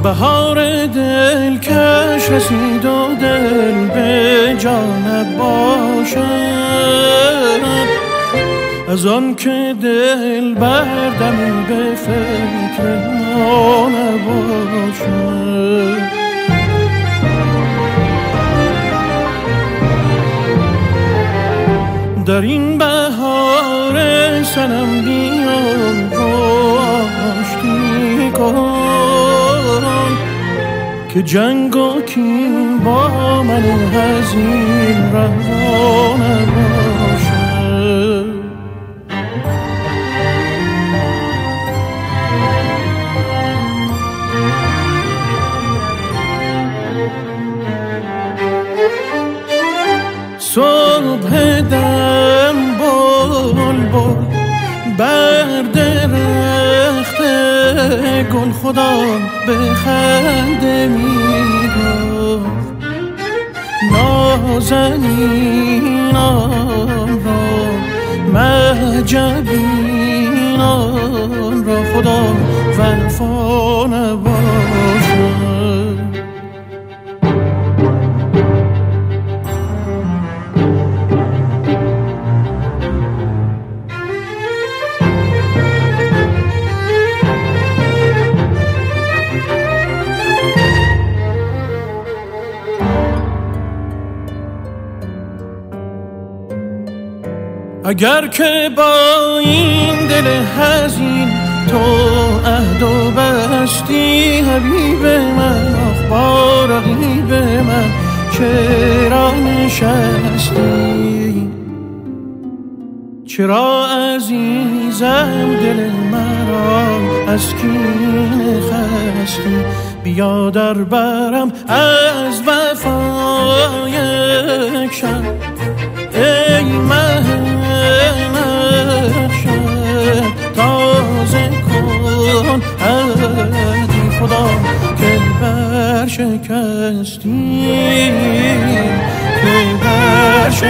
بهار دل کش رسید و دل به جانت باشد، از آن که دل بردمی به فکر ما نباشد. در این بهار سنم بیان و آشتی کن که جنگ و کین با من هزین روا نباشد. صبح دم بلبل بر درخت گل خدا به خنده میگفت، نازنینان را مهجبینان را خدا وفا نباشد. اگر که با این دل حزین تو عهد و بستی حبیب من، آخ با رقیب من چرا نشستی؟ چرا عزیزم دل مرا از کینه خستی؟ بیا در برم از وفا یک شب ای تازه کن عهدی خدا که برشکستی، که برشکستی.